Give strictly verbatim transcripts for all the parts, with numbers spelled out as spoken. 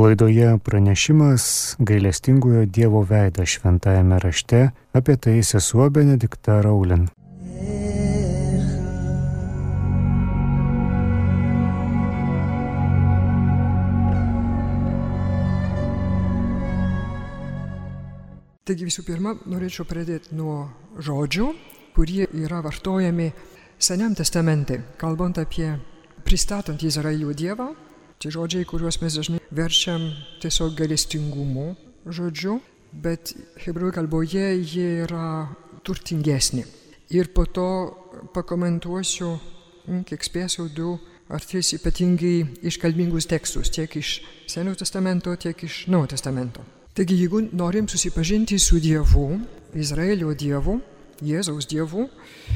Laidoje pranešimas gailestingojo Dievo veidą šventajame rašte, apie tai sesuo Benedikta Raulin. Taigi visų pirma, norėčiau pradėti nuo žodžių, kurie yra vartojami Seniam testamente, kalbant apie pristatant Izraelio Dievą. Čia žodžiai, kuriuos mes dažnai verčiam tiesiog gailestingumu žodžiu, bet hebrajų kalboje jie yra turtingesni. Ir po to pakomentuosiu, kiek spėsiu, du ar tris ypatingai iškalbingus tekstus, tiek iš Senojo testamento, tiek iš Naujojo testamento. Taigi, jeigu norim susipažinti su Dievu, Izraelio Dievu, Jėzaus Dievu,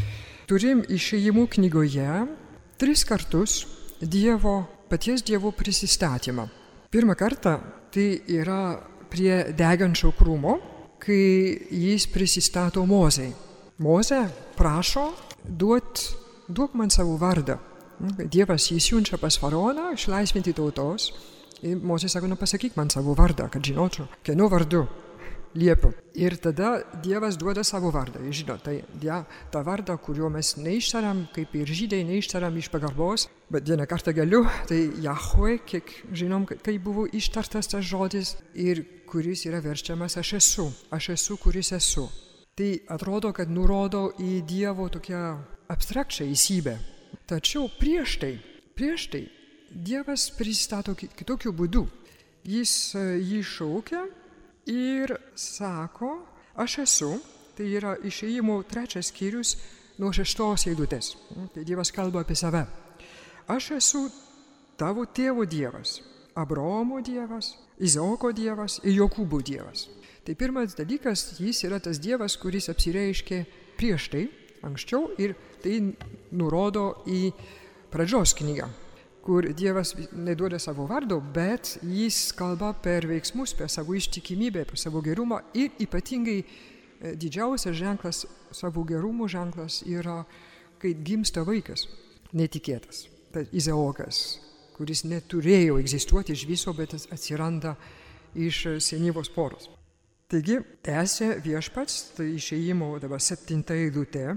turim Išėjimų knygoje tris kartus Dievo, paties Dievo prisistatymą. Pirmą kartą tai yra prie degančio krūmo, kai jis prisistato Mozei. Moze prašo, duot, duok man savo vardą. Dievas jį siunčia pas faraoną, išlaisvinti tautos. Ir Mozė sako, nu pasakyk man savo vardą, kad žinočiau, kieno vardu liepiu. Ir tada Dievas duoda savo vardą. Ir žinot, tai ja, tą vardą, kuriuo mes neištariam, kaip ir žydai neištariam iš pagarbos, bet vieną kartą galiu, tai Jahve, kiek žinom, kai buvo ištartas tas žodis ir kuris yra verčiamas aš esu, aš esu, kuris esu. Tai atrodo, kad nurodo į Dievo tokią abstrakčią esybę. Tačiau prieš tai, prieš tai Dievas pristato kitokiu būdu. Jis jį šaukia ir sako, aš esu, tai yra Išėjimo trečias skyrius nuo šeštos eilutės. Tai Dievas kalba apie save. Aš esu tavo tėvo Dievas, Abraomo Dievas, Izaoko Dievas ir Jokūbo Dievas. Tai pirmas dalykas, jis yra tas Dievas, kuris apsireiškė prieš tai, anksčiau, ir tai nurodo į pradžios knygą, kur Dievas neduoda savo vardo, bet jis kalba per veiksmus, per savo ištikimybę, per savo gerumą ir ypatingai didžiausias ženklas, savo gerumo ženklas yra, kai gimsta vaikas, netikėtas. Tai Izaokas, kuris neturėjo egzistuoti iš viso, bet atsiranda iš senyvos poros. Taigi, tęsė viešpats, tai Išėjimo dabar septinta eilutė,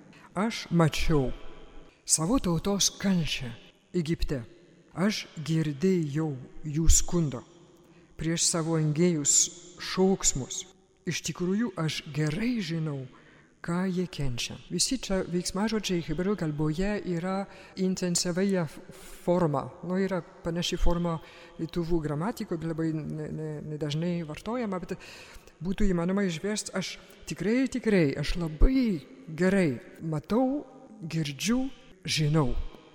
aš mačiau savo tautos kančią Egipte. Aš girdėjau jų skundo prieš savo engėjus šauksmus. Iš tikrųjų, aš gerai žinau, ką jie kenčia. Visi čia veiksmažodžiai hebrajų kalboje yra intensyvia forma. Nu, yra panaši forma lietuvių gramatikoje, labai nedažnai ne, ne vartojama, bet būtų įmanoma išversti, aš tikrai, tikrai, aš labai gerai matau, girdžiu, žinau.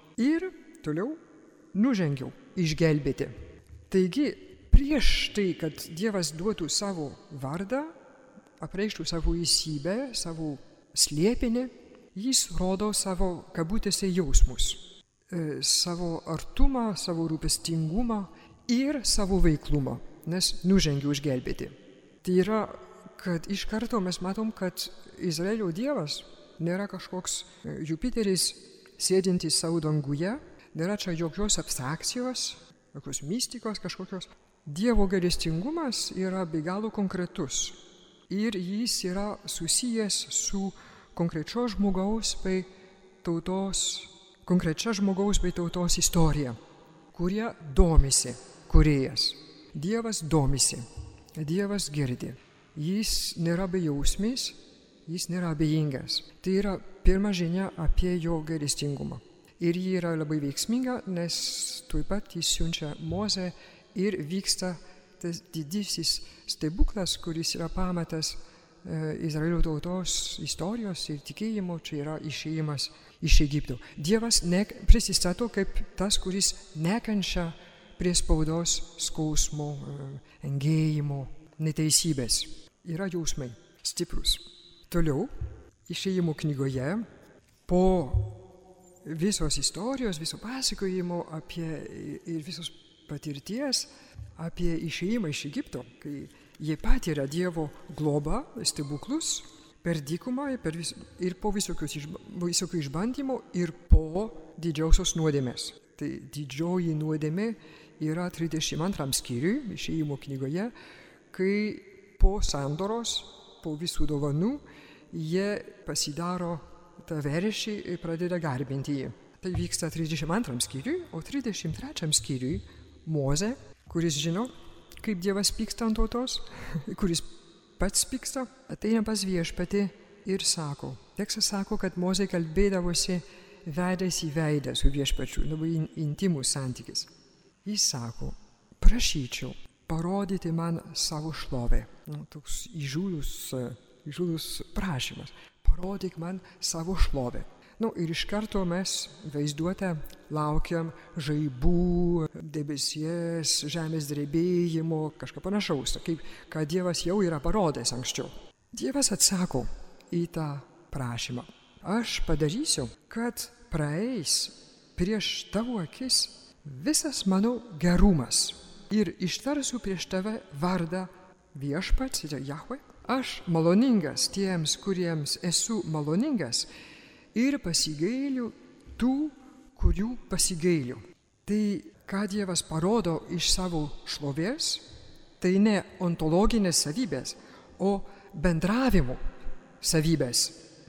Ir toliau nužengiau išgelbėti. Taigi, prieš tai, kad Dievas duotų savo vardą, apreikštų savo esybę, savo slėpinį, jis rodo savo kabutėse jausmus, e, savo artumą, savo rūpestingumą ir savo veiklumą, nes nužengiau išgelbėti. Tai yra, kad iš karto mes matom, kad Izraelio Dievas nėra kažkoks Jupiteris sėdintis savo danguje, nėra čia jokios abstrakcijos, jokios mistikos kažkokios. Dievo gailestingumas yra be galo konkretus ir jis yra susijęs su konkrečio žmogaus bei tautos, konkrečia žmogaus bei tautos istorija, kurie domisi kūrėjas. Dievas domisi, Dievas girdi. Jis nėra bejausmis, jis nėra abejingas. Tai yra pirma žinia apie jo gailestingumą. Ir ji yra labai veiksminga, nes tuoj pat jis siunčia Mozę ir vyksta tas didysis stebuklas, kuris yra pamatas e, Izraelio tautos istorijos ir tikėjimo, čia yra išėjimas iš Egipto. Dievas ne, prisistato kaip tas, kuris nekenčia prie spaudos skausmo, e, engėjimo, neteisybės. Yra jausmai stiprus. Toliau, Išėjimo knygoje, po visos istorijos, viso pasakojimo apie ir visos patirties apie išėjimą iš Egipto, kai jie patiria Dievo globą, stebuklus per dykumą per vis, ir po visokių išbandymų ir po didžiausios nuodėmės. Tai didžioji nuodėmė yra trisdešimt antram skyriui Išėjimo knygoje, kai po sandoros, po visų dovanų, jie pasidaro tą veršį ir pradeda garbinti jį. Tai vyksta trisdešimt antram skyriui, o trisdešimt trečiam skyriui Mozė, kuris žino, kaip Dievas pyksta ant tautos, kuris pats pyksta, ateina pas viešpatį ir sako. Tekstas sako, kad Mozė kalbėdavosi veidas į veidą su viešpačiu, labai intimus santykis. Jis sako, prašyčiau parodyti man savo šlovę. Nu, toks įžūlus, įžūlus prašymas. Parodyk man savo šlovę. Nu, ir iš karto mes vaizduotę laukiam žaibų, debesies, žemės drebėjimo, kažką panašaus, kaip ką Dievas jau yra parodęs anksčiau. Dievas atsako į tą prašymą. Aš padarysiu, kad praeis prieš tavo akis visas mano gerumas ir ištarsiu prieš tave vardą viešpats, Jahve. Aš maloningas tiems, kuriems esu maloningas ir pasigailiu tų, kurių pasigailiu. Tai, ką Dievas parodo iš savo šlovės, tai ne ontologinės savybės, o bendravimo savybės.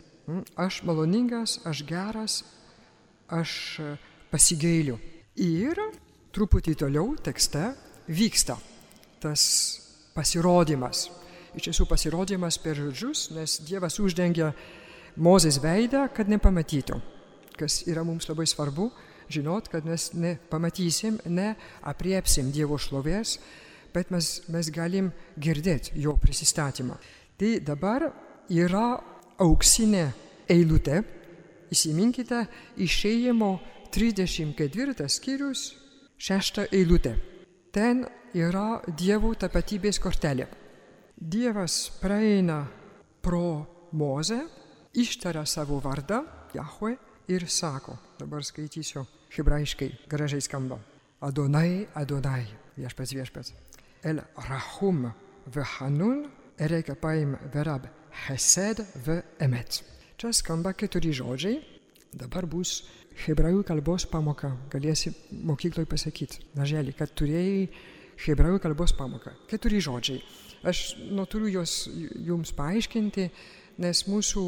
Aš maloningas, aš geras, aš pasigailiu. Ir truputį toliau tekste vyksta tas pasirodymas. Iš tiesų pasirodymas per žodžius, nes Dievas uždengia Mozės veidą, kad nepamatytų. Kas yra mums labai svarbu, žinot, kad mes nepamatysim, neapriepsim Dievo šlovės, bet mes, mes galim girdėti jo prisistatymą. Tai dabar yra auksinė eilutė, įsiminkite, Išėjimo trisdešimt ketvirtas skyrius, šešta eilutė. Ten yra Dievo tapatybės kortelė. Dievas praeina pro Mozę, ištaria savo vardą, Jahve, ir sako, dabar skaitysiu hebrajiškai, gražiai skamba. Adonai, Adonai, viešpats, viešpats. El Rahum vehanun, erek apaim verab chesed ve emet. Čia skamba keturi žodžiai, dabar bus hebrajų kalbos pamoka, galėsi mokykloj pasakyti, daželį, kad turėjai hebrajų kalbos pamoką. Keturi žodžiai. Aš noturiu juos jums paaiškinti, nes mūsų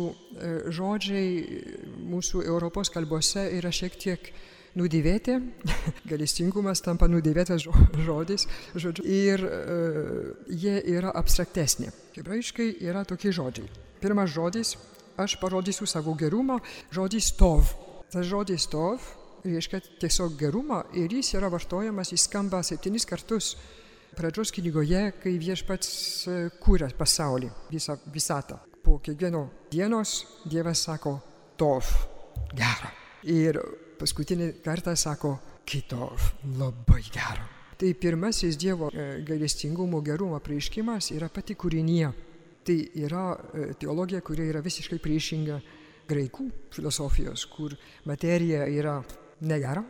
žodžiai, mūsų Europos kalbose yra šiek tiek nudėvėti, gailestingumas tampa nudėvėtas žodis, žodžiu, ir uh, jie yra abstraktesni. Hebrajiškai yra tokie žodžiai. Pirmas žodis, aš parodysiu savo gerumą, žodis tov. Tas žodis tov reiškia tiesiog gerumą ir jis yra vartojamas, jis skamba septynis kartus pradžios knygoje, kai viešpats kūrė pasaulį, visą visatą. Po kiekvieno dienos Dievas sako tov, gera. Ir paskutinį kartą sako kitov, labai gera. Tai pirmasis Dievo gailestingumo gerumo apreiškimas yra pati kūrinija. Tai yra teologija, kuri yra visiškai priešinga graikų filosofijos, kur materija yra negera.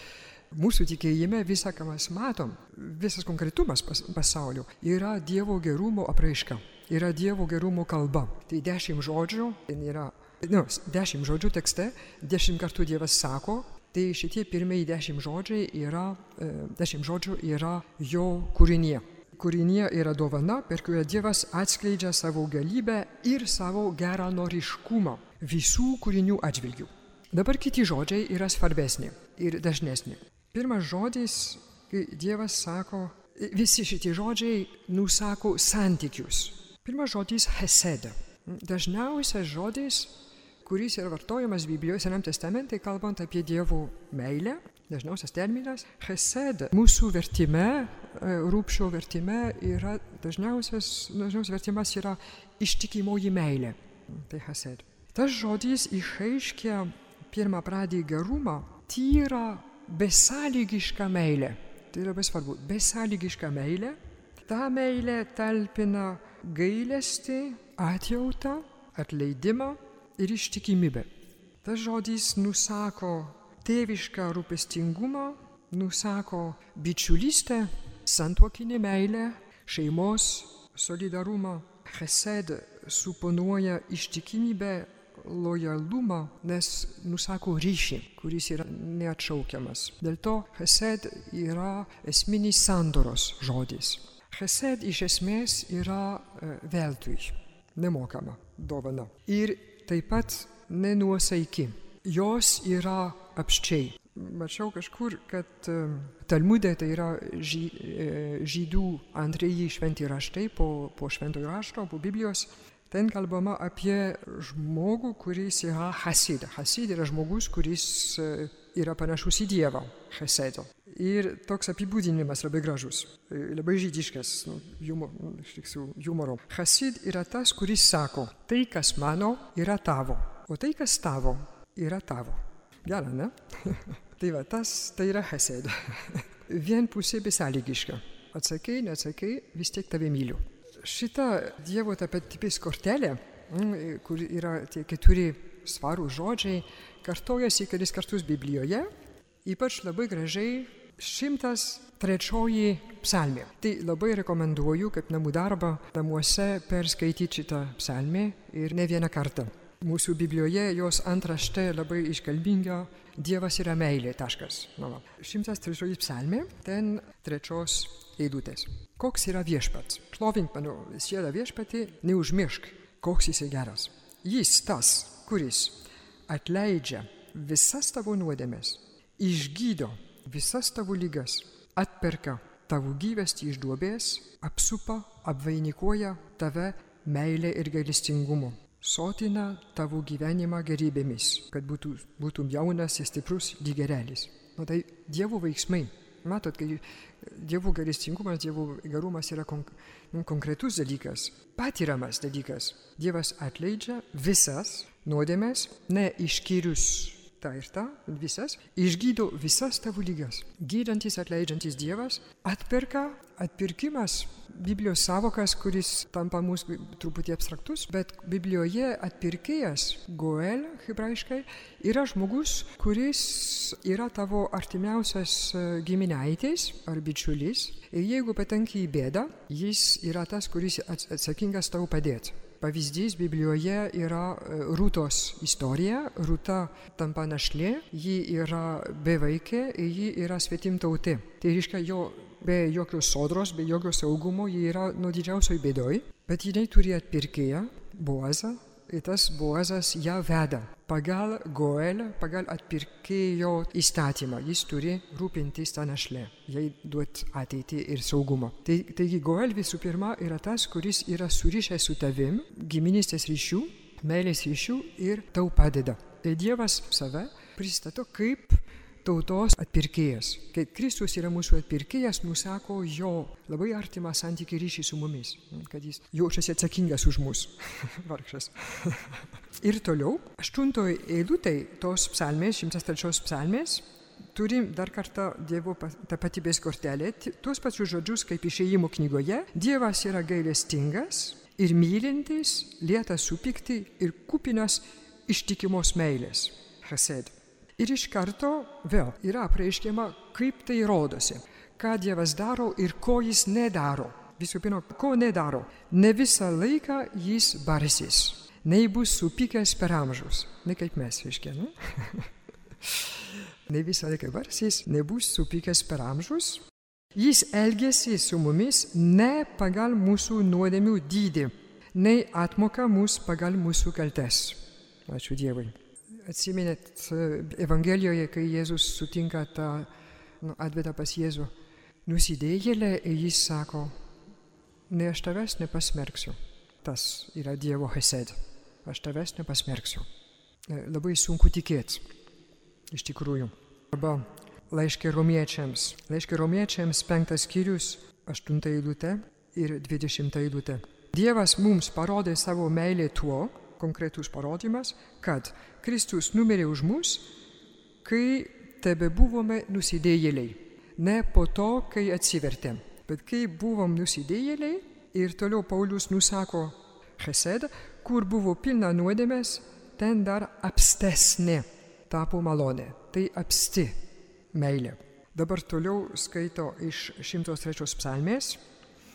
Mūsų tikėjime visą, ką mes matom, visas konkretumas pas, pasaulio yra Dievo gerumo apraiška, yra Dievo gerumo kalba. Tai dešimt žodžių, yra, nu, dešimt žodžių tekste, dešimt kartų Dievas sako, tai šitie pirmieji dešimt žodžiai yra, dešimt žodžių yra jo kūrinė. Kūrinė yra dovana, per kurią Dievas atskleidžia savo galybę ir savo geranoriškumą visų kūrinių atžvilgių. Dabar kiti žodžiai yra svarbesni ir dažnesni. Pirmas žodis, kai Dievas sako, visi šitie žodžiai nusako santykius. Pirmas žodis hesed. Dažniausias žodis, kuris yra vartojamas Biblijoje Senam testamente, kalbant apie Dievo meilę, dažniausias terminas. Hesed mūsų vertime, Rūpščio vertime, yra dažniausias, dažniausias vertimas yra ištikimoji meilė. Tai hesed. Tas žodis išreiškia pirmą pradį gerumą, tyrą, besąlygišką meilę. Tai labai svarbu. Besąlygišką meilę. Ta meilė talpina gailestį, atjautą, atleidimą ir ištikimybę. Tas žodis nusako tėvišką rūpestingumą, nusako bičiulystę, santuokinę meilę, šeimos solidarumą. Chesed suponuoja ištikimybę, lojalumą, nes nusako ryšį, kuris yra neatšaukiamas. Dėl to chesed yra esminis sandoros žodis. Chesed iš esmės yra veltui, nemokama dovana. Ir taip pat nenuosaiki. Jos yra apsčiai. Mačiau kažkur, kad Talmude, tai yra žy, žydų antrieji šventi raštai po, po šventojo rašto, po Biblijos, ten kalbama apie žmogų, kuris yra hasid. Hasid yra žmogus, kuris yra panašus į Dievą, chesedo. Ir toks apibūdinimas labai gražus, labai žydiškas, nu, humor, iš tiksų, humoro. Hasid yra tas, kuris sako, tai, kas mano, yra tavo, o tai, kas tavo, yra tavo. Gera, ne? Tai va, tas, tai yra chesed. Vienpusė besąlygiška. Atsakai, neatsakai, vis tiek tave myliu. Šita Dievo tapatybės kortelė, kur yra tie keturi svarūs žodžiai, kartojasi kelis kartus Biblijoje, ypač labai gražiai šimtas trečioji psalmė. Tai labai rekomenduoju, kaip namų darbą namuose perskaityti šitą psalmę ir ne vieną kartą. Mūsų Biblijoje jos antraštė labai iškalbinga, Dievas yra meilė, taškas. Nu, šimtas trečioji psalmė, ten trečios eilutės. Koks yra viešpats? Šlovink mano sielą viešpatį, neužmiršk, koks jis geras. Jis tas, kuris atleidžia visas tavo nuodėmes, išgydo visas tavo ligas, atperka tavo gyvastį iš duobės, apsupa, apvainikuoja tave meilė ir gailestingumu. Sotina tavo gyvenimą gerybėmis, kad būtų, būtum jaunas ir stiprus lygerelis. Nu, tai Dievo veiksmai. Matot, kai Dievo gailestingumas, Dievo gerumas yra konk, nu, konkretus dalykas, patiriamas dalykas. Dievas atleidžia visas nuodėmes, ne išskyrus tą ir tą, visas, išgydo visas tavo ligas. Gydantis, atleidžiantis Dievas atperka, atpirkimas, Biblijos savokas, kuris tampa mūsų truputį abstraktus, bet Biblijoje atpirkėjas, goel, hebrajiškai, yra žmogus, kuris yra tavo artimiausias giminaitis ar bičiulis. Ir jeigu patenki į bėdą, jis yra tas, kuris atsakingas tau padėti. Pavyzdys Biblijoje yra Rūtos istorija. Rūta tampa našlė, ji yra bevaikė ir ji yra svetimtautė. Tai reiškia, jo be jokios sodros, be jokio saugumo, ji yra nuo didžiausioj bėdoj, bet jinai turi atpirkėją, Boazą, ir tas Boazas ją veda. Pagal Goel, pagal atpirkėjo įstatymą, jis turi rūpintis tą našlę, jai duot ateitį ir saugumą. Tai, taigi Goel visų pirma yra tas, kuris yra surišęs su tavim, giminystės ryšių, meilės ryšių ir tau padeda. Tai Dievas save pristato kaip tautos atpirkėjas. Kai Kristus yra mūsų atpirkėjas, nusako jo labai artimą santykį ryšį su mumis, kad jis jaučiasi atsakingas už mus. Vargšas. Ir toliau, aštuntoj eilutėj tos psalmės, šimtas trečios psalmės, turim dar kartą Dievo tapatybės kortelę, tuos pačius žodžius kaip Išėjimo knygoje. Dievas yra gailestingas ir mylintis, lėtas supykti ir kupinas ištikimos meilės. Chesed. Ir iš karto vėl yra apreiškiama, kaip tai rodosi, ką Dievas daro ir ko jis nedaro. Visų pirma, ko nedaro. Ne visą laiką jis barsis, nei bus supykęs per amžius. Ne kaip mes, reiškia, ne? Ne visą laiką barsis, nebus supykęs per amžius. Jis elgiasi su mumis ne pagal mūsų nuodėmių dydį, nei atmoka mus pagal mūsų kaltes. Ačiū Dievui. Atsimenėt Evangelijoje, kai Jėzus sutinka tą, nu, atveda pas Jėzų nusidėjėlę ir jis sako, ne aš tavęs nepasmerksiu. Tas yra Dievo chesed. Aš tavęs nepasmerksiu. Labai sunku tikėti, iš tikrųjų. Arba laiškė romiečiams. Laiškė romiečiams penktas skyrius, aštunta eilutė ir dvidešimta eilutė. Dievas mums parodė savo meilę tuo, konkretus parodymas, kad Kristus numirė už mus, kai tebe buvome nusidėjėliai. Ne po to, kai atsivertėm, bet kai buvom nusidėjėliai ir toliau Paulius nusako chesed, kur buvo pilna nuodėmės, ten dar apstesnė tapo malonė. Tai apsti meilė. Dabar toliau skaito iš šimtos trečios psalmės.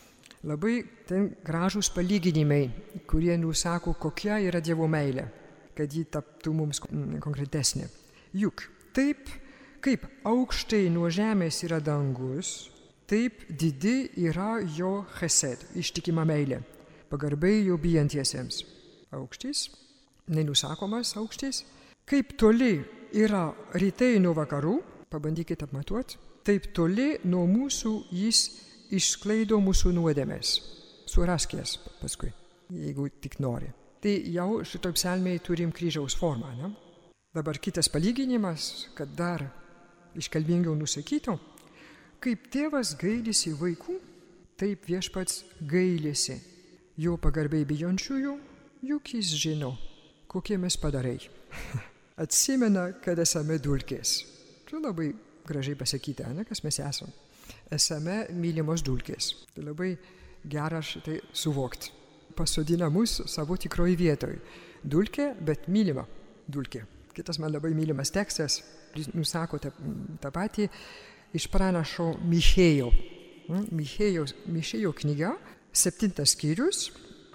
Labai ten gražūs palyginimai, kurie nusako, kokia yra Dievo meilė. kad ji taptų mums konkretesnė. Juk taip, kaip aukštai nuo žemės yra dangus, taip didi yra jo chesed, ištikima meilė, pagarbiai jo bijantiesiems. Aukštis, nenusakomas aukštis, kaip toli yra rytai nuo vakarų, pabandykite apmatuoti, taip toli nuo mūsų jis išsklaido mūsų nuodėmes. Suraskės paskui, jeigu tik nori. Tai jau šitoj psalmėje turim kryžiaus formą. Ne? Dabar kitas palyginimas, kad dar iškalbingiau nusakytų, kaip tėvas gailisi vaikų, taip viešpats gailisi jo pagarbiai bijančiųjų, juk jis žino, kokie mes padarai. Atsimena, kad esame dulkės. Tai labai gražiai pasakyti, ne, kas mes esame. Esame mylimos dulkės. Tai labai gera šitai suvokti. Pasodina mus savo tikroj vietoj. Dulkė, bet mylima dulkė. Kitas man labai mylimas tekstas, jis nusako tą, tą patį iš pranašo Michėjo. Michėjo, Michėjo knyga, septintas skyrius,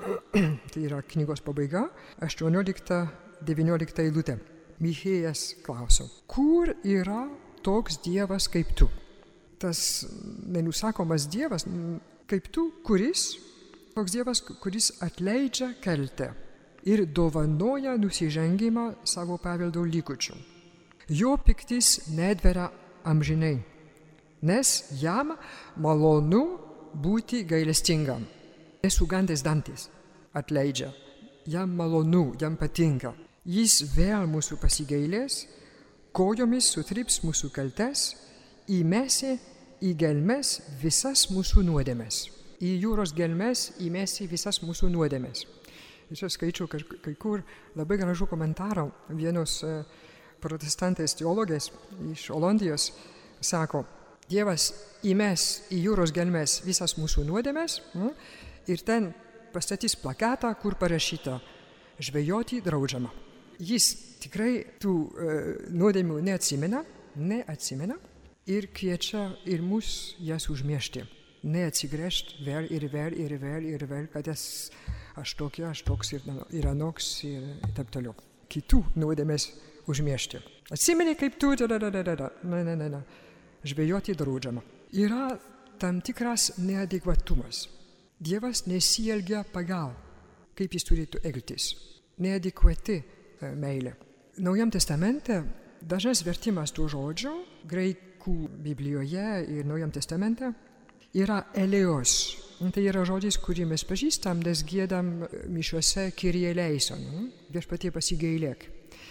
tai yra knygos pabaiga, aštuoniolikta devyniolikta eilutė. Michėjas klauso, kur yra toks Dievas kaip tu? Tas nenusakomas Dievas kaip tu, kuris, toks Dievas, kuris atleidžia kaltę ir dovanoja nusižengimą savo paveldo likučių. Jo piktis nedveria amžinai, nes jam malonu būti gailestingam. Nesugandęs dantis atleidžia, jam malonu, jam patinka. Jis vėl mūsų pasigailės, kojomis sutrips mūsų kaltes, įmesi į gelmes visas mūsų nuodėmes. Į jūros gelmes įmesi visas mūsų nuodėmes. Aš skaičiau kai kur labai gražų komentarą vienos protestantės teologės iš Olandijos, sako, Dievas įmes į jūros gelmes visas mūsų nuodėmes ir ten pastatys plakatą, kur parašyta žvejoti draudžiama. Jis tikrai tų e, nuodėmių neatsimena, neatsimena ir kviečia ir mus jas užmiršti. Neatsigręžti vėl ir vėl ir vėl ir vėl, kad es, aš tokia, aš toks ir, ir anoks ir taip toliau. Kitų nuodėmės užmiršti. Atsimeni kaip tu, da, da, da, da, da. Ne, ne, ne, ne. Žvejoti draudžiama. Yra tam tikras neadekvatumas. Dievas nesielgia pagal, kaip jis turėtų elgtis. Neadekvati meilė. Naujam testamente dažnas vertimas tų žodžių, graikų Biblijoje ir Naujam testamente, yra eleos. Tai yra žodis, kurį mes pažįstam, nes giedam mišiuose Kyrie eleison, viešpatie pasigailėk.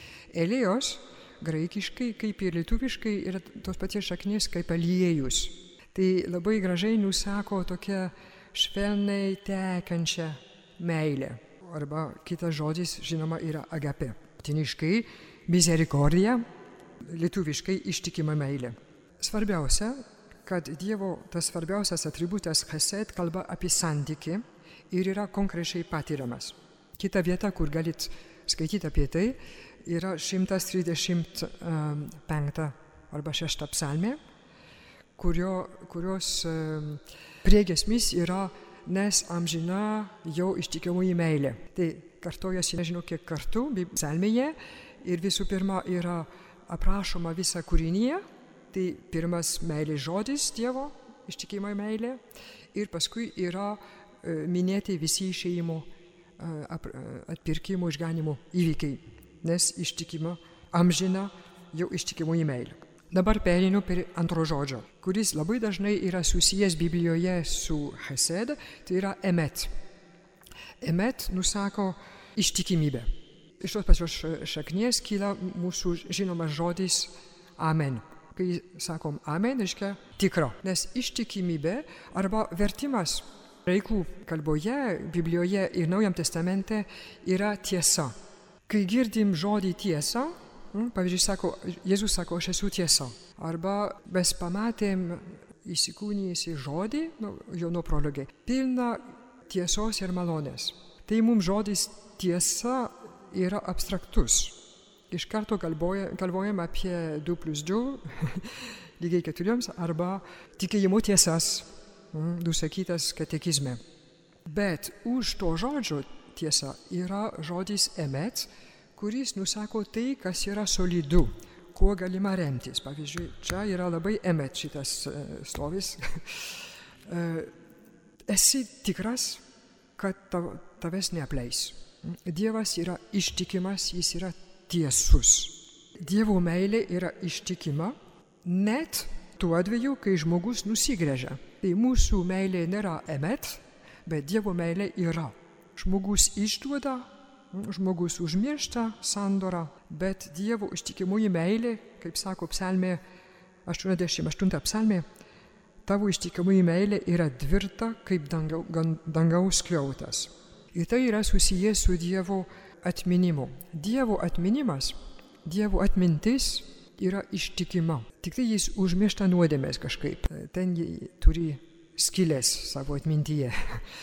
Eleos graikiškai, kaip ir lietuviškai, yra tos paties šaknies kaip aliejus. Tai labai gražiai nusako tokia švelniai tekančią meilę. Arba kitas žodis, žinoma, yra agape. Latiniškai misericordija, lietuviškai ištikima meilė. Svarbiausia, kad Dievo tas svarbiausias atributas chesed kalba apie santykį ir yra konkrečiai patiriamas. Kita vieta, kur galit skaityti apie tai, yra šimtas trisdešimt penkta arba šešta psalmė, kurio, kurios priegiesmis yra nes amžina jo ištikimoji meilė. Tai kartojasi nežinau kiek kartų psalmėje ir visų pirma yra aprašoma visa kūrinija, tai pirmas meilės žodis Dievo, ištikima meilė, ir paskui yra e, minėti visi išėjimo, e, atpirkimo, išganimo įvykiai, nes ištikima amžina jo ištikimoji meilė. Dabar perinu per antro žodžio, kuris labai dažnai yra susijęs Biblijoje su chesed, tai yra emet. Emet nusako ištikimybę. Iš tos pačios šaknies kyla mūsų žinomas žodis amen. Kai sakom amen, reiškia tikra, nes ištikimybė arba vertimas graikų kalboje, Biblijoje ir Naujam testamente yra tiesa. Kai girdim žodį tiesa, pavyzdžiui, sako, Jėzus sako, aš esu tiesa. Arba mes pamatėm įsikūnijusį žodį, nu, jo nuo prologė, pilna tiesos ir malonės. Tai mums žodis tiesa yra abstraktus. Iš karto galvoja, galvojam apie du plus du, lygiai keturiems, arba tikėjimo tiesas, nusakytas katekizme. Bet už to žodžio tiesa yra žodis emet, kuris nusako tai, kas yra solidu, kuo galima remtis. Pavyzdžiui, čia yra labai emet šitas stovis. Esi tikras, kad tavęs neapleis. Dievas yra ištikimas, jis yra tiesus. Dievo meilė yra ištikima net tuo atveju, kai žmogus nusigręžia. Tai mūsų meilė nėra emet, bet Dievo meilė yra. Žmogus išduoda, žmogus užmiršta sandorą, bet Dievo ištikimoji meilė, kaip sako psalmė, aštuoniasdešimt aštunta psalmė, tavo ištikimoji meilė yra tvirta kaip dangau, dangaus skliautas. Ir tai yra susijęs su Dievo atminimu. Dievo atminimas, Dievo atmintis yra ištikima. Tik tai jis užmiršta nuodėmės kažkaip. Ten jį turi skylės savo atmintyje.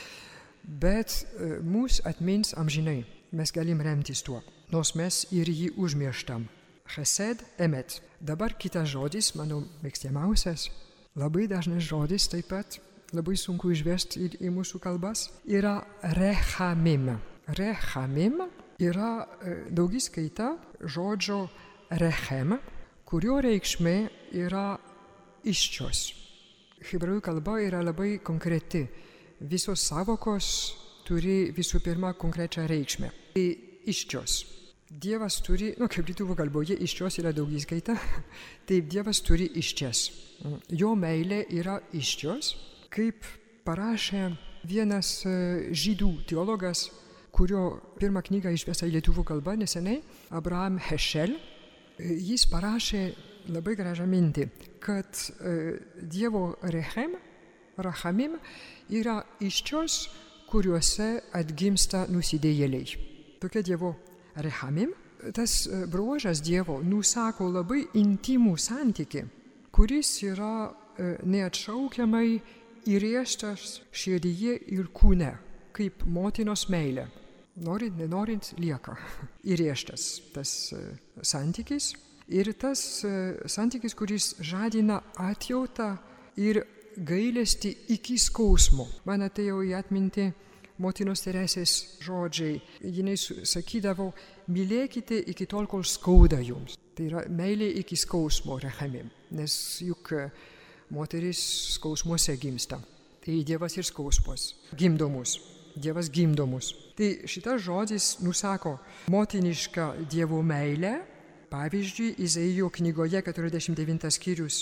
Bet mūsų atmins amžinai. Mes galim remtis tuo, nors mes ir jį užmirštam. Chesed, emet. Dabar kitas žodis, mano mėgstamiausias, labai dažnas žodis taip pat, labai sunku išversti į, į mūsų kalbas, yra rechamim. Rechamim yra daugiskaita žodžio rechem, kurio reikšmė yra iščios. Hebrajų kalba yra labai konkreti. Visos savokos turi visų pirma konkrečią reikšmę. Tai iščios. Dievas turi, nu kaip lietuvių kalboje iščios yra daugiskaita, taip Dievas turi iščias. Jo meilė yra iščios, kaip parašė vienas žydų teologas, kurio pirmą knygą išversta į lietuvių kalbą neseniai, Abraham Heschel. Jis parašė labai gražią mintį, kad Dievo rechem, rachamim yra iščios, kuriuose atgimsta nusidėjėliai. Tokia Dievo rechamim. Tas bruožas Dievo nusako labai intimų santykį, kuris yra neatšaukiamai įrėžtas širdyje ir kūne, kaip motinos meilė. Norint, nenorint, lieka įrėžtas tas santykis. Ir tas santykis, kuris žadina atjautą ir gailestį iki skausmo. Man atėjo į atmintį motinos Teresės žodžiai. Jinai sakydavo, mylėkite iki tol, kol skauda jums. Tai yra meilė iki skausmo, rechamim. Nes juk moteris skausmuose gimsta. Tai Dievas ir skausmus. Gimdo mus. Dievas gimdo mus. Tai šitas žodis nusako motinišką Dievo meilę. Pavyzdžiui, Izaijo knygoje keturiasdešimt devintas skyrius.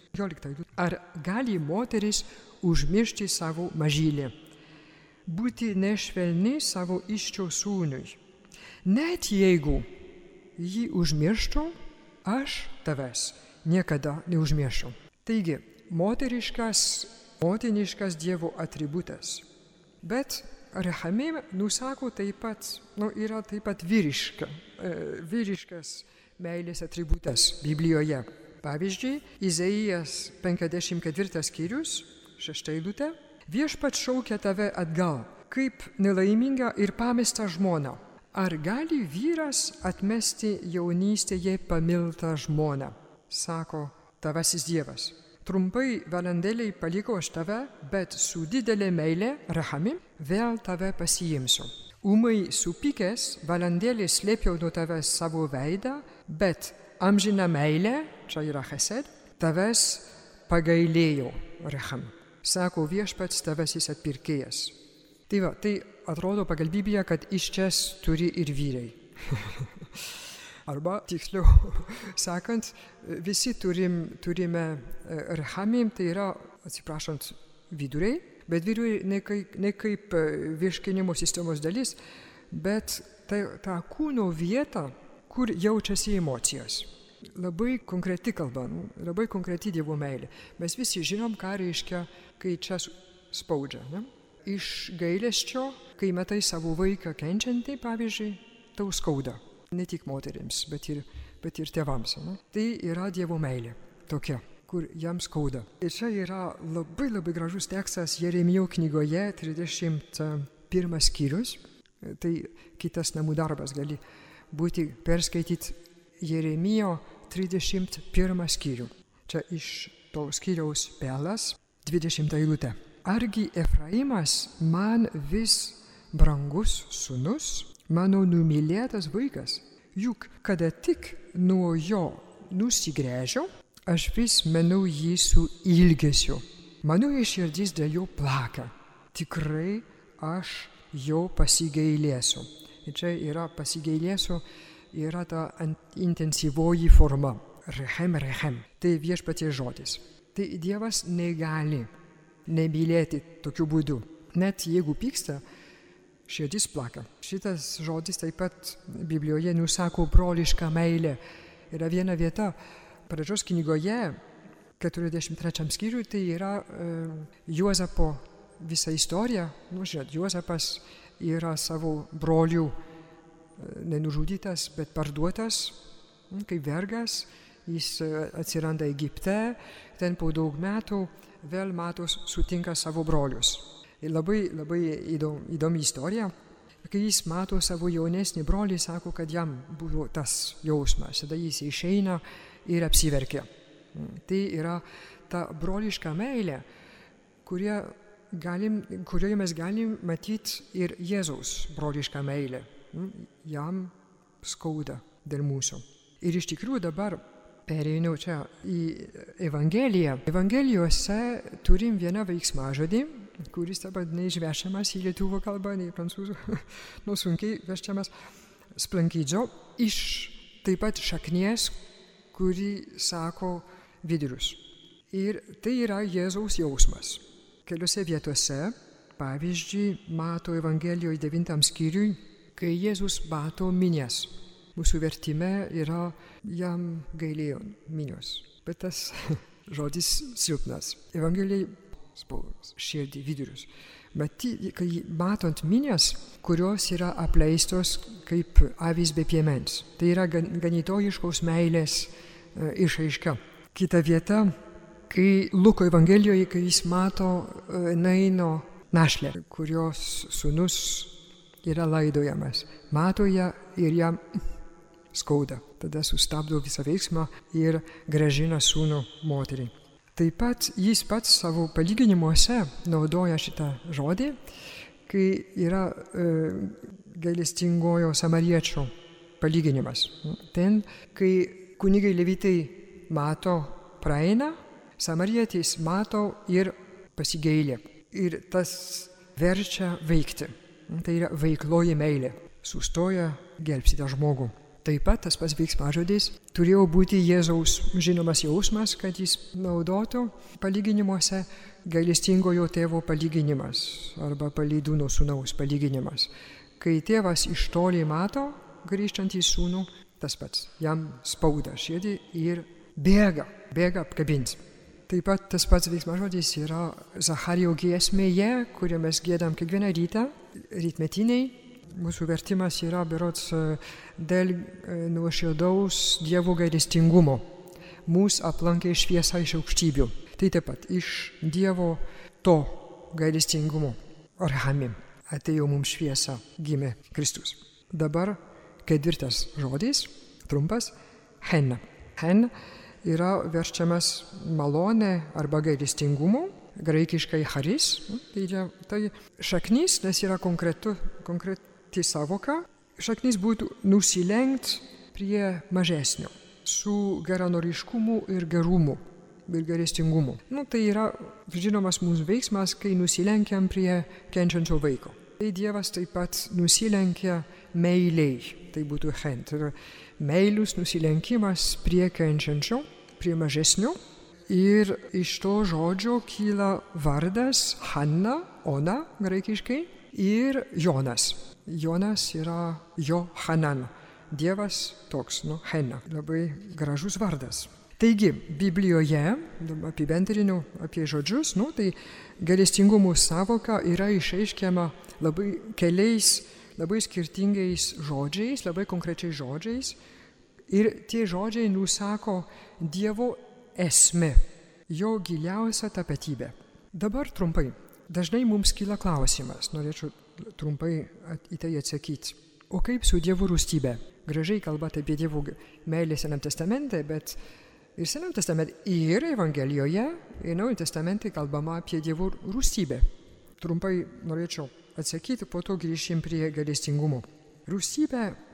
Ar gali moteris užmiršti savo mažylį? Būti nešvelni savo iščio sūnui. Net jeigu jį užmirštų, aš tavęs niekada neužmiršiu. Taigi, moteriškas, motiniškas Dievo atributas. Bet rechamim nusako taip pat, nu, yra taip pat vyriška, e, vyriškas meilės atributas Biblijoje. Pavyzdžiui, Izaijas penkiasdešimt ketvirtas skyrius, šešta eilutė. Viešpats šaukia tave atgal, kaip nelaimingą ir pamestą žmoną. Ar gali vyras atmesti jaunystėje pamiltą žmoną? Sako tavasis Dievas. Trumpai valandėliai paliko aš tave, bet su didelė meilė, rachamim, vėl tave pasiimsiu. Ūmai supykęs, valandėlį slėpiau nuo tavęs savo veidą, bet amžina meilė, čia yra chesed, tavęs pagailėjau, racham. Sako viešpats tavasis atpirkėjas. Tai va, tai atrodo pagal Bibliją, kad iščias turi ir vyrai. Arba, tiksliau sakant, visi turim, turime rachamim, tai yra, atsiprašant, viduriai, bet viduriai ne kaip, ne kaip virškinimo sistemos dalis, bet tai ta kūno vieta, kur jaučiasi emocijos. Labai konkreti kalba, labai konkreti Dievo meilė. Mes visi žinom, ką reiškia, kai čia spaudžia. Ne? Iš gailesčio, kai matai savo vaiką kenčiantį, pavyzdžiui, tau skauda. Ne tik moterims, bet ir, bet ir tėvams. Ne? Tai yra Dievo meilė, tokia, kur jam skauda. Ir čia yra labai labai gražus tekstas Jeremijo knygoje, trisdešimt pirmas skyrius. Tai kitas namų darbas gali būti perskaityti Jeremijo trisdešimt pirmą skyrių. Čia iš to skyriaus pelas, dvidešimta eilutė. Argi Efraimas man vis brangus sūnus, mano numylėtas vaikas? Juk kada tik nuo jo nusigręžiau, aš vis menau jį su ilgesiu. Mano širdis dėl jo plaka. Tikrai aš jo pasigailėsiu. Ir čia yra pasigailėsiu, yra ta intensyvoji forma. Rechem, rechem. Tai viešpaties žodis. Tai Dievas negali nemylėti tokiu būdu. Net jeigu pyksta, širdis plaka. Šitas žodis taip pat Biblijoje nusako brolišką meilę. Yra viena vieta pradžios knygoje, keturiasdešimt trečiam skyriui, tai yra e, Juozapo visa istorija. Nu, žinot, Juozapas yra savo brolių e, nenužudytas, bet parduotas kaip vergas. Jis atsiranda Egipte, ten po daug metų vėl matos sutinka savo brolius. Ir labai, labai įdomi, įdomi istorija. Kai jis mato savo jaunesnį brolį, sako, kad jam buvo tas jausmas. Tada jis išeina ir apsiverkia. Tai yra ta broliška meilė, kurie galim, kurioje mes galim matyti ir Jėzaus brolišką meilę. Jam skauda dėl mūsų. Ir iš tikrųjų dabar pereinu čia į Evangeliją. Evangelijose turim vieną veiksmažodį, kuris dabar neišverčiamas į lietuvių kalbą, nei prancūzų, nu sunkiai verčiamas, splankydžio, iš taip pat šaknies, kuri sako vidurius. Ir tai yra Jėzaus jausmas. Keliose vietose, pavyzdžiui, Mato Evangelijoje devintam skyriui, kai Jėzus mato minias. Mūsų vertime yra jam gailėjo minios, bet tas žodis silpnas. Evangelijai spalvos, širdį, vidurius. Bet kai matant minias, kurios yra apleistos kaip avys be piemens, tai yra ganytojiškos meilės e, išraiška. Kita vieta, kai Luko Evangelijoje, kai jis mato e, Naino našlę, kurios sūnus yra laidojamas, mato ją ir jam skauda. Tada sustabdo visą veiksmą ir grąžina sūnų moteriai. Taip pat jis pats savo palyginimuose naudoja šitą žodį, kai yra e, gailestingojo samariečio palyginimas. Ten, kai kunigai levitai mato praeina, samarietis mato ir pasigailė. Ir tas verčia veikti. Tai yra veikloji meilė. Sustoja gelbstyti žmogų. Taip pat tas pats veiksmažodis turėjo būti Jėzaus žinomas jausmas, kad jis naudotų palyginimuose gailestingojo tėvo palyginimas arba palydūno sūnaus palyginimas. Kai tėvas iš toli mato grįžtantį sūnų, tas pats, jam spauda širdį ir bėga, bėga apkabinti. Taip pat tas pats veiksmažodis yra Zacharijo giesmėje, kurią mes giedam kiekvieną rytą, rytmetiniai. Mūsų vertimas yra berods dėl nuoširdaus Dievo gailestingumo. Mūsų aplankė šviesa iš aukštybių. Tai taip pat iš Dievo to gailestingumo. Arhamim. Atėjo mums šviesa, gimė Kristus. Dabar ketvirtas žodis, trumpas, hen. Hen yra verčiamas malonė arba gailestingumu. Graikiškai charis. Tai, tai šaknis, nes yra konkretu, konkretu savoka, šaknis būtų nusilenkt prie mažesnio, su geranoriškumu ir gerumu, ir gailestingumu. Nu, tai yra žinomas mūsų veiksmas, kai nusilenkiam prie kenčiančio vaiko. Tai Dievas taip pat nusilenkia meiliai, tai būtų hen. Tai yra meilus nusilenkimas prie kenčiančio, prie mažesnio. Ir iš to žodžio kyla vardas Hanna, Ona graikiškai, ir Jonas. Jonas yra Johanan. Dievas toks, nu, Hena. Labai gražus vardas. Taigi, Biblijoje, apibendrinu apie žodžius, nu, tai gailestingumo sąvoka yra išreiškiama labai keliais, labai skirtingais žodžiais, labai konkrečiais žodžiais. Ir tie žodžiai nusako Dievo esmė, jo giliausia tapatybė. Dabar trumpai. Dažnai mums kyla klausimas, norėčiau trumpai į tai atsakyti. O kaip su Dievo rūstybė? Gražiai kalbate apie Dievo meilę Senam testamente, bet ir Senam testamente, ir Evangelijoje, ir Naujam testamente kalbama apie Dievo rūstybę. Trumpai norėčiau atsakyti, po to grįšim prie gailestingumo. Rūstybė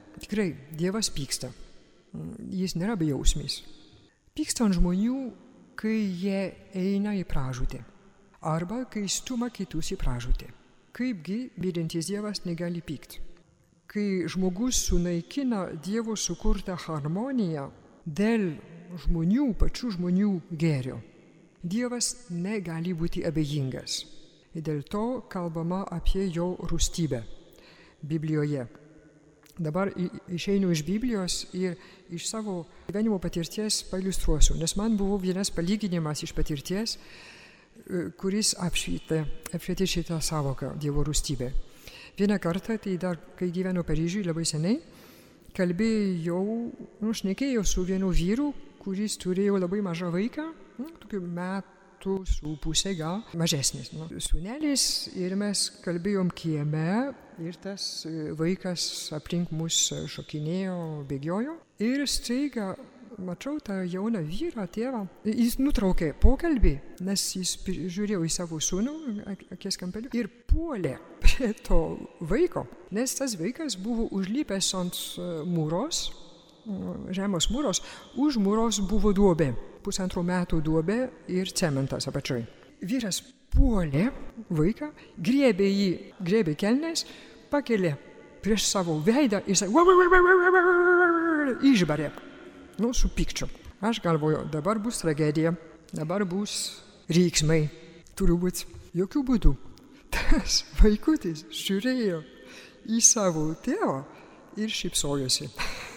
Tikrai, Dievas pyksta. Jis nėra bejausmis. Pyksta ant žmonių, kai jie eina į pražūtį. Arba kai stuma kitus į pražūtį. Kaipgi mylintis Dievas negali pykti? Kai žmogus sunaikina Dievo sukurtą harmoniją dėl žmonių, pačių žmonių gėrio, Dievas negali būti abejingas. Ir dėl to kalbama apie jo rūstybę Biblijoje. Dabar išeinu iš Biblijos ir iš savo gyvenimo patirties pailiustruosiu, nes man buvo vienas palyginimas iš patirties, kuris apšvietė, apšvietė šitą savoką Dievo rūstybė. Vieną kartą, tai dar kai gyvenau Paryžiuje labai seniai, kalbėjau, nu, šnekėjau su vienu vyru, kuris turėjo labai mažą vaiką, nu, tokių metų su pusė gal, mažesnis, nu, sūnelis, ir mes kalbėjom kieme, ir tas vaikas aplink mus šokinėjo, bėgiojo, ir staiga mačiau tą jauną vyrą, tėvą, jis nutraukė pokalbį, nes jis žiūrėjo į savo sūnų, akies kampeliu, ir puolė prie to vaiko, nes tas vaikas buvo užlipęs ant mūros, žemos mūros, už mūros buvo duobė, pusantrų metų duobė ir cementas apačioj. Vyras puolė vaiką, griebė jį, griebė kelnes, pakelė prieš savo veidą ir sakė, išbarė, nu, su pykčiu. Aš galvoju, dabar bus tragedija, dabar bus reiksmai, turiu būti. Jokių būdų. Tas vaikutis žiūrėjo į savo tėvą ir šypsojosi.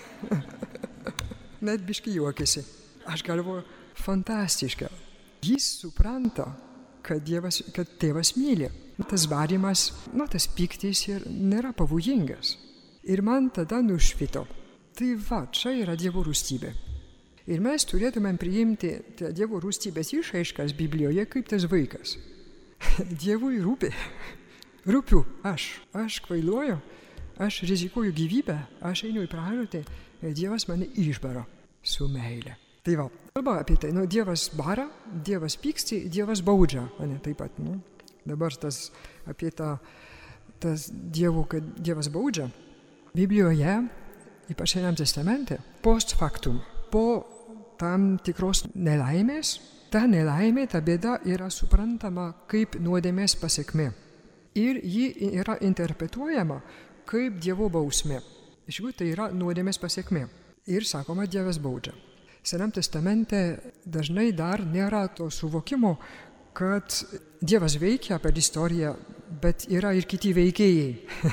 Net biškai juokėsi. Aš galvoju, fantastiška. Jis supranta, kad, dievas, kad tėvas myli. Tas barimas, nu, tas pyktis ir nėra pavojingas. Ir man tada nušvito. Tai va, čia yra Dievo rūstybė. Ir mes turėtumėm priimti Dievo rūstybės išaiškas Biblijoje kaip tas vaikas. Dievui rūpi. Rūpiu aš. Aš kvailuoju, aš rizikuoju gyvybę, aš einu į pražūtį, Dievas mane išbaro su meile. Tai va, kalba apie tai, nu, Dievas bara, Dievas pyksti, Dievas baudžia, ne, taip pat, nu. Dabar tas apie tą, tas Dievo, kad Dievas baudžia. Biblijoje, ypač Senajame testamente, post factum, po tam tikros nelaimės, ta nelaimė, ta bėda yra suprantama kaip nuodėmės pasekmė. Ir ji yra interpretuojama kaip Dievo bausmė. Iš tikrųjų, tai yra nuodėmės pasekmė. Ir sakoma, Dievas baudžia. Sename testamente dažnai dar nėra to suvokimo, kad Dievas veikia per istoriją, bet yra ir kiti veikėjai.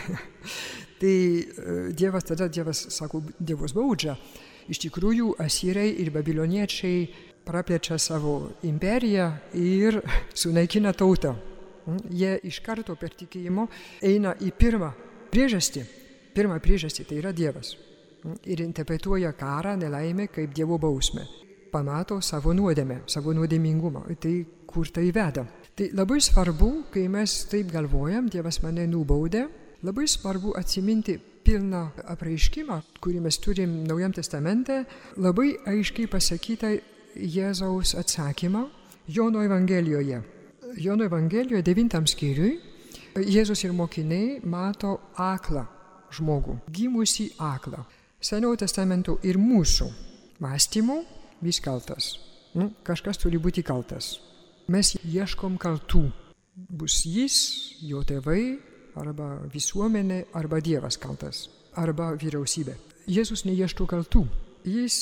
Tai Dievas tada, Dievas sako, Dievas baudžia. Iš tikrųjų, asyrai ir babiloniečiai praplečia savo imperiją ir sunaikina tautą. Jie iš karto per tikėjimo eina į pirmą priežastį. Pirmą priežastį tai yra Dievas. Ir interpretuoja karą, nelaimę kaip Dievo bausmę. Pamato savo nuodėmę, savo nuodėmingumą. Tai kur tai veda. Tai labai svarbu, kai mes taip galvojam, Dievas mane nubaudė, labai svarbu atsiminti pilną apreiškimą, kurį mes turim Naujam testamente, labai aiškiai pasakytą Jėzaus atsakymą Jono Evangelijoje. Jono Evangelijoje devintam skyriui Jėzus ir mokiniai mato aklą žmogų, gimusį aklą. Senojo testamento ir mūsų mąstymų vis kaltas. Nu, kažkas turi būti kaltas. Mes ieškom kaltų. Bus jis, jo tėvai, arba visuomenė, arba Dievas kaltas, arba vyriausybė. Jėzus neieško kaltų. Jis,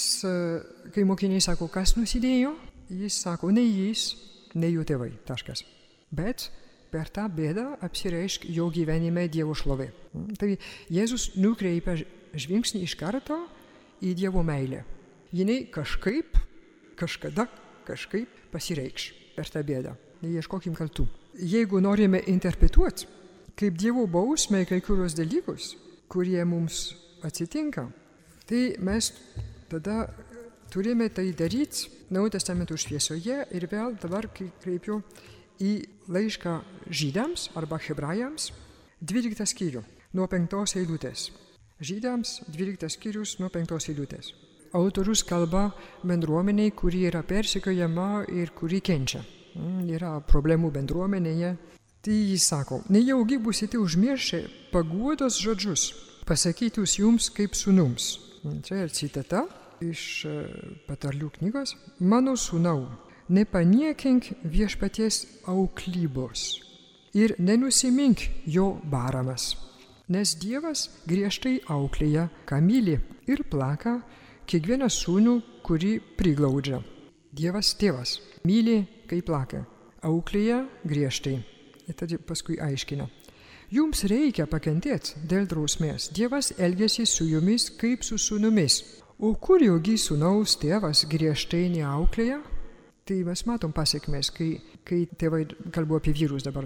kai mokiniai sako, kas nusidėjo, jis sako, ne jis, ne jo tėvai, taškas. Bet per tą bėdą apsireišk jo gyvenime Dievo šlovė. Tai Jėzus nukreipia žvilgsnį iš karto į Dievo meilę. Jinai kažkaip, kažkada, kažkaip pasireikš per tą bėdą. Neieškokim kaltų. Jeigu norime interpretuoti kaip Dievo bausmę kai kurios dalykus, kurie mums atsitinka, tai mes tada turime tai daryti Naujojo testamento šviesoje ir vėl dabar kreipiu į laišką žydams arba hebrajams, dvyliktą skyrių, nuo penktos eilutės. Žydams dvyliktas skyrius nuo penktos eilutės. Autorius kalba bendruomeniai, kuri yra persekiojama ir kuri kenčia. Yra problemų bendruomenėje. Tai jis sako, nejaugi būsite užmiršę paguodos žodžius, pasakytus jums kaip sūnums. Čia ir citata iš patarlių knygos. Mano sūnau, nepaniekink viešpaties auklybos ir nenusimink jo baramas, nes Dievas griežtai auklėja, ką myli, ir plaka kiekvieną sūnų, kurį priglaudžia. Dievas tėvas myli, kai plaka, auklėja griežtai. Ir tada paskui aiškina. Jums reikia pakentėti dėl drausmės. Dievas elgiasi su jumis kaip su sūnumis. O kur jogi sūnaus tėvas griežtai neauklėja? Tai mes matom pasiekmes, kai, kai tėvai, kalbu apie vyrus dabar,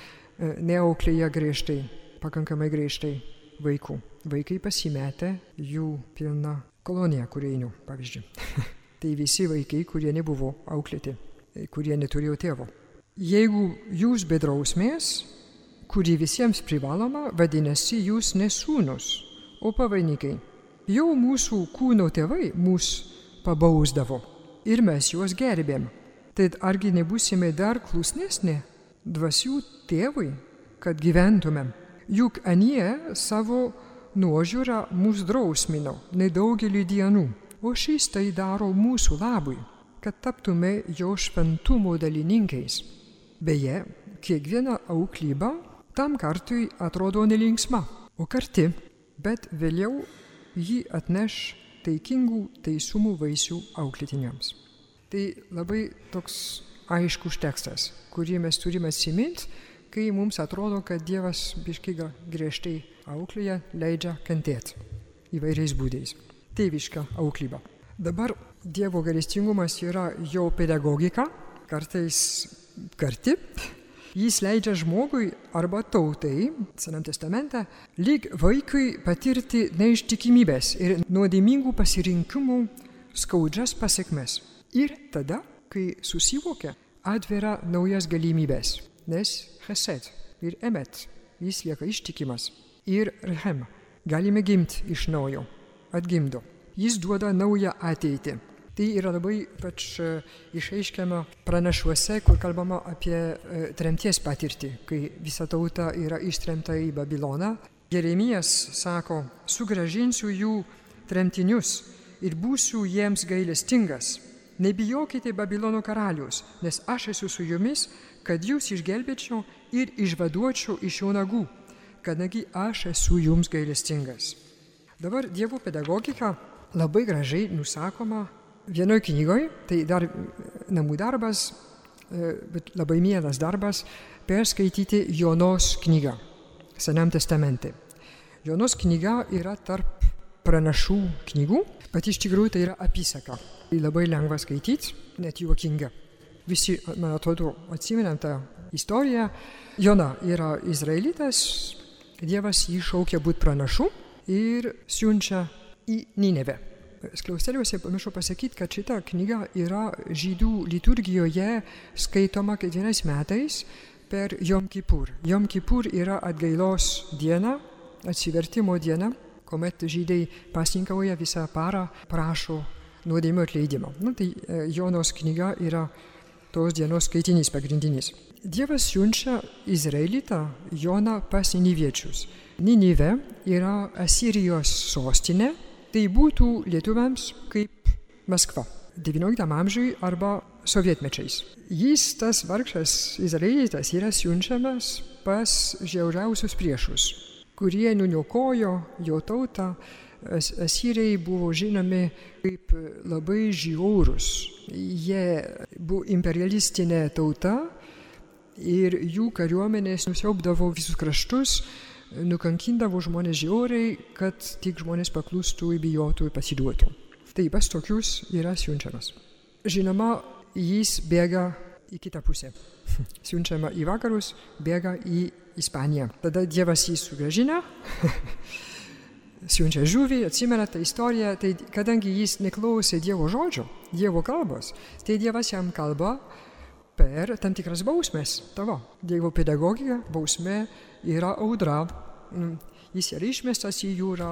neauklėja griežtai, pakankamai griežtai vaikų. Vaikai pasimetė, jų pilna kolonija kureinių, pavyzdžiui. Tai visi vaikai, kurie nebuvo auklėti, kurie neturėjo tėvo. Jeigu jūs be drausmės, kuri visiems privaloma, vadinasi jūs nesūnus, o pavainikai. Jau mūsų kūno tėvai mus pabausdavo ir mes juos gerbėm. Tad argi nebūsime dar klusnesni dvasių tėvui, kad gyventumėm? Juk anie savo nuožiūrą mus drausmino nedaugelį dienų, o šis tai daro mūsų labui, kad taptume jo šventumo dalininkais. Beje, kiekviena auklyba tam kartui atrodo nelinksma, o karti, bet vėliau ji atneš taikingų teisumų vaisių auklėtiniams. Tai labai toks aiškus tekstas, kurį mes turime atsiminti, kai mums atrodo, kad Dievas biškai griežtai auklėja, leidžia kentėti įvairiais būdais. Tėviška auklyba. Dabar Dievo gailestingumas yra jo pedagogika, kartais karti. Jis leidžia žmogui arba tautai, Senam testamente, lyg vaikui patirti neištikimybės ir nuodėmingų pasirinkimų skaudžias pasekmes. Ir tada, kai susivokia, atveria naujas galimybės, nes chesed ir emet, jis lieka ištikimas. Ir rehem, galime gimti iš naujo, atgimdo. Jis duoda naują ateitį. Tai yra labai pač išaiškiama pranašuose, kur kalbama apie e, tremties patirtį, kai visa tauta yra ištremta į Babiloną. Jeremijas sako, sugrąžinsiu jų tremtinius ir būsiu jiems gailestingas. Nebijokite Babilono karalius, nes aš esu su jumis, kad jūs išgelbėčiau ir išvaduočiau iš jo nagų, kadangi aš esu jums gailestingas. Dabar Dievo pedagogika labai gražiai nusakoma vienoje knygoje, tai dar namų darbas, bet labai mielas darbas, perskaityti Jonos knygą Senam testamente. Jonos knyga yra tarp pranašų knygų, bet iš tikrųjų tai yra apysaka. Tai labai lengva skaityti, net juokinga. Visi, man atrodo, atsimenam tą istoriją. Jona yra izraelitas, Dievas jį šaukia būti pranašu ir siunčia į Ninevę. Skliausteliuose pamiršau pasakyti, kad šita knyga yra žydų liturgijoje skaitoma kiekvienais metais per Jom Kipur. Jom Kipur yra atgailos diena, atsivertimo diena, kuomet žydai pasninkauja visą parą, prašo nuodėmių atleidimo. Na, tai Jonos knyga yra tos dienos skaitinys pagrindinis. Dievas siunčia izraelitą Joną pas niniviečius. Ninive yra Asirijos sostinė, tai būtų lietuviams kaip Maskva devynioliktam amžiui arba sovietmečiais. Jis, tas vargšas izraelitas, yra siunčiamas pas žiauriausius priešus, kurie nuniokojo jo tautą. Asiriai buvo žinomi kaip labai žiaurūs. Jie buvo imperialistinė tauta ir jų kariuomenės nusiaubdavo visus kraštus, nukankindavo žmonės žiauriai, kad tik žmonės paklustų, bijotų ir pasiduotų. Tai pas tokius yra siunčiamas. Žinoma, jis bėga į kitą pusę. Siunčiama į vakarus, bėga į Ispaniją. Tada Dievas jį sugrąžina. Siunčia žuvį, atsimena tą istoriją, tai kadangi jis neklausė Dievo žodžio, Dievo kalbos, tai Dievas jam kalba per tam tikras bausmės tavo. Dievo pedagogika, bausmė yra audra, jis yra išmestas į jūrą,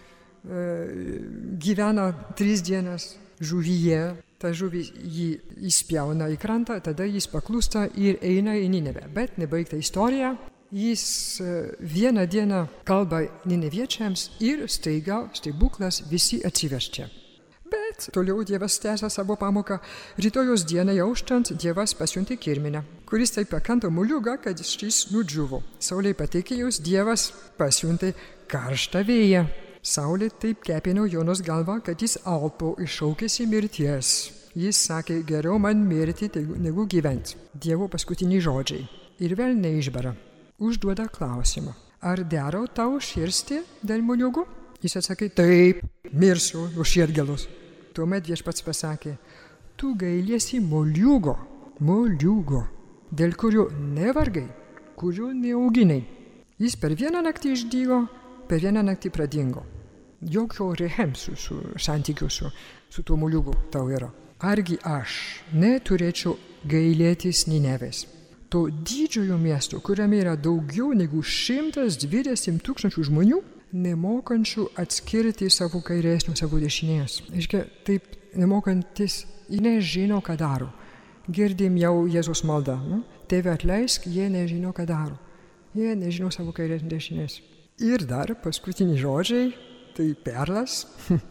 gyvena tris dienas žuvyje, ta žuvis jį įspjauna į krantą, tada jis paklūsta ir eina į Ninevę. Bet nebaigta istorija, Jis vieną dieną kalba nineviečiams ir staiga stebuklas visi atsiveš čia. Bet toliau Dievas tęsia savo pamoką. Rytojos dienai auštant Dievas pasiuntė kirminę, kuris taip pakanto moliūgą, kad šis nudžiuvo. Saulei patekėjus Dievas pasiuntė karštą vėją. Saulė taip kepino Jonos galvą, kad jis alpo iššaukėsi mirties. Jis sakė, geriau man mirti negu gyventi. Dievo paskutiniai žodžiai. Ir vėl neišbara. Užduoda klausimą. Ar dera tau širsti dėl moliūgų? Jis atsakė, taip, mirsiu už širdgėlus. Tuomet viešpats pasakė, tu gailiesi moliūgo, moliūgo, dėl kurio nevargai, kurio neauginai. Jis per vieną naktį išdygo, per vieną naktį pradingo. Jokio rehem su, su santykiu su, su tuo moliūgu tau yra. Argi aš neturėčiau gailėtis Ninevės, to didžiojo miesto, kuriame yra daugiau negu šimtas dvidešimt tūkstančių žmonių, nemokančių atskirti savo kairės nuo savo dešinės. Iškia, taip nemokantis, jie nežino, ką daro. Girdim jau Jėzus maldą. Nu? Tėve atleisk, jie nežino, ką daro. Jie nežino savo kairės nuo dešinės. Ir dar paskutiniai žodžiai, tai perlas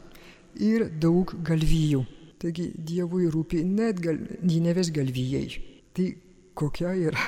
ir daug galvijų. Taigi Dievui rūpi net gal, Ninevės galvijai. Tai kokia yra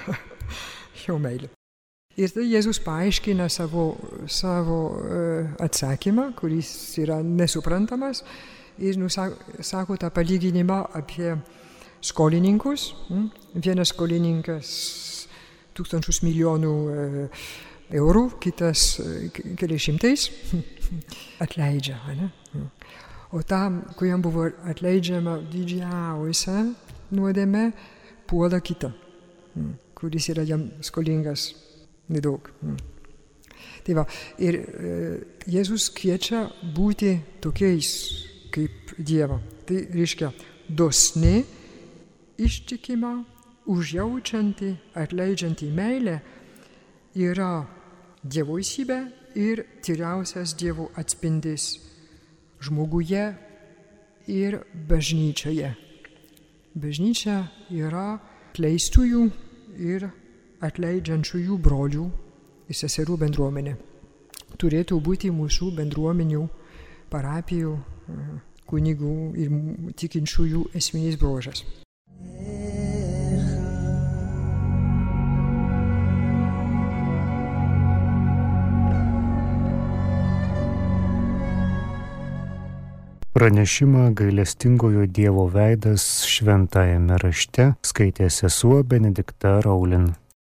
jo meilė. Ir tai Jėzus paaiškina savo, savo uh, atsakymą, kuris yra nesuprantamas, ir nusako tą palyginimą apie skolininkus. Mm? Vienas skolininkas tūkstančius milijonų uh, eurų, kitas uh, keliais šimtais atleidžia. Ne? Mm. O tam, kuriam buvo atleidžiama didžiausia nuodėmė, puola kitą, mm. kuris yra jam skolingas nedaug. Mm. Tai va, ir e, Jėzus kviečia būti tokiais kaip Dievą. Tai reiškia dosni, ištikima, užjaučianti, atleidžianti meilė yra Dievo esybė ir tyriausias Dievo atspindis žmoguje ir bažnyčioje. Bažnyčia yra atleistųjų ir atleidžiančiųjų brolių ir seserų bendruomenė. Turėtų būti mūsų bendruomenių, parapijų, kunigų ir tikinčiųjų esminis bruožas. Pranešimą gailestingojo Dievo veidas šventajame rašte skaitė sesuo Benedikta Raulin.